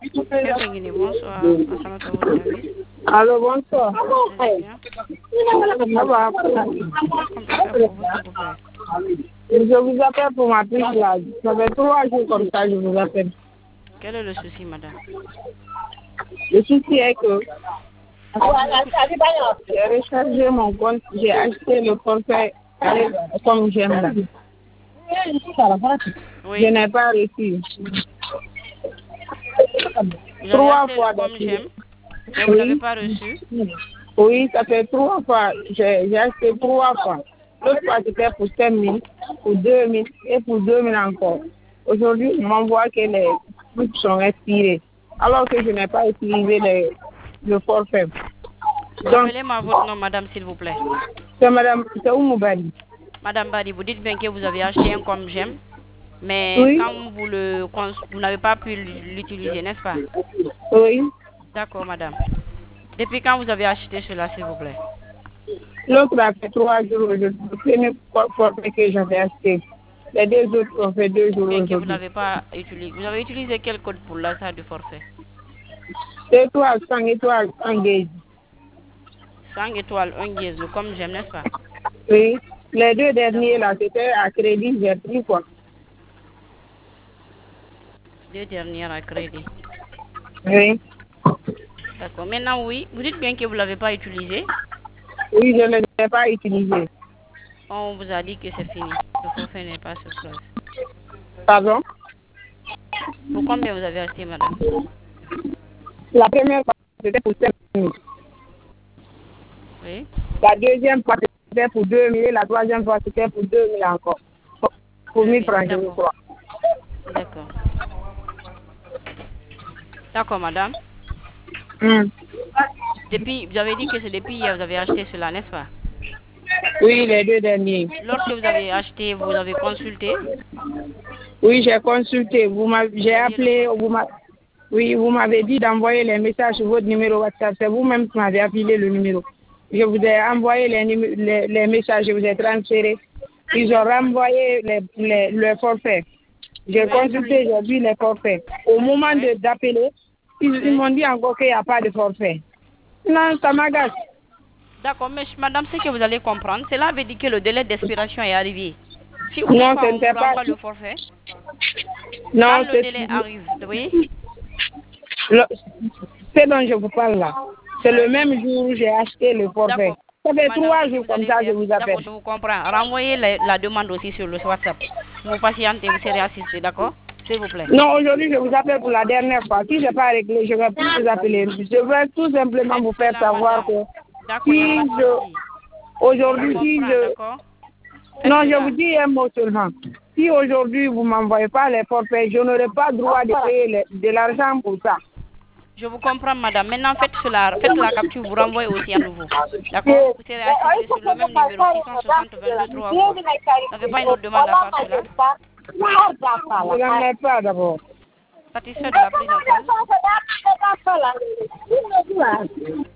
Bienvenue, bonsoir. À votre service. Allô, bonsoir. Allez bien. Ça va? Qu'est-ce qu'on peut faire pour vous, s'il vous plaît? Je vous appelle pour ma puce là. Ça fait 3 jours comme ça, je vous appelle. Quel est le souci, madame? Le souci est que j'ai rechargé mon compte, j'ai acheté le forfait comme j'aime là. Oui. Je n'ai pas reçu. Vous avez 3 acheté le fois comme d'affilée. j'aime, mais vous n'avez pas reçu. Oui, ça fait 3 fois. J'ai acheté 3 fois. L'autre fois, c'était pour 5 000, pour 2 000 et pour 2 000 encore. Aujourd'hui, on m'envoie que les trucs sont expirés, alors que je n'ai pas utilisé le forfait. Donc, Rappelez-moi votre nom, madame, s'il vous plaît. c'est Oumou Badi. Madame Badi, vous dites bien que vous avez acheté un comme j'aime, mais Oui, quand vous n'avez pas pu l'utiliser, n'est-ce pas? oui. D'accord, madame. Depuis quand vous avez acheté cela, s'il vous plaît? L'autre a fait 3 jours, le premier forfait que j'avais acheté. Les 2 autres ont fait 2 jours Bien que vous aujourd'hui. n'avez pas utilisé. Vous avez utilisé quel code pour l'achat du forfait? Étoile, 5 étoiles, engagé. 5 étoiles, 1 dièse, le comme j'aime, n'est-ce pas? Oui. Les 2 derniers D'accord. là, c'était à crédit, j'ai pris quoi. 2 dernières à crédit. Oui. D'accord. Maintenant, oui, vous dites bien que vous ne l'avez pas utilisé. Oui, je ne l'ai pas utilisé. On vous a dit que c'est fini. Le forfait n'est pas sur place. Pardon? Pour combien vous avez acheté, madame? La première fois, c'était pour 5 000. Oui. La deuxième fois, c'était pour 2 000. La troisième fois, c'était pour 2 000 encore. Pour 2 1000 000. francs, je D'accord. crois. D'accord. D'accord, madame. Hmm. Depuis, vous avez dit que c'est depuis hier que vous avez acheté cela, n'est-ce pas? Oui, les 2 derniers. Lorsque vous avez acheté, vous avez consulté. Oui, j'ai consulté. J'ai Vous aviez le appelé. forfait. Oui, vous m'avez dit d'envoyer les messages sur votre numéro WhatsApp. C'est vous-même qui m'avez appelé le numéro. Je vous ai envoyé les messages, je vous ai transféré. Ils ont renvoyé le forfait. J'ai Oui. consulté, j'ai vu les forfaits. Au moment Oui. d'appeler, ils Oui. m'ont dit encore qu'il n'y a pas de forfait. Non, ça m'agace. D'accord, mais madame, ce que vous allez comprendre, cela veut dire que le délai d'expiration est arrivé. Si Non, toutefois ce on vous n'était pas. renvoie le forfait, quand Non, le délai arrive, oui, le- ce dont je vous parle là. C'est le oui, même jour où j'ai acheté le forfait. d'accord. Ça fait Madame, ce 3 jours que vous comme allez ça, je faire, vous d'accord, appelle. je vous comprends. Renvoyez la demande aussi sur le WhatsApp. Vous patientez, vous serez assisté, d'accord? S'il vous plaît. Non, aujourd'hui, je vous appelle pour la dernière fois. Si je n'ai pas réglé, je vais plus vous appeler. Je veux tout simplement Faites vous faire cela, savoir madame. que D'accord, il n'y a pas si de souci. Je vous aujourd'hui, comprends, d'accord? Faites non, je vous cela. dis un mot seulement. Si aujourd'hui, vous ne m'envoyez pas les forfaits, je n'aurai pas droit de payer de l'argent pour ça. Je vous comprends, madame. Maintenant, faites cela. Faites la capture, vous renvoyez aussi à nouveau. D'accord? Vous serez assisté sur le même numéro 660 22 3 fois. Vous n'avez pas une autre demande à part cela? Je n'en ai pas d'abord. Satisfait de la prise en charge?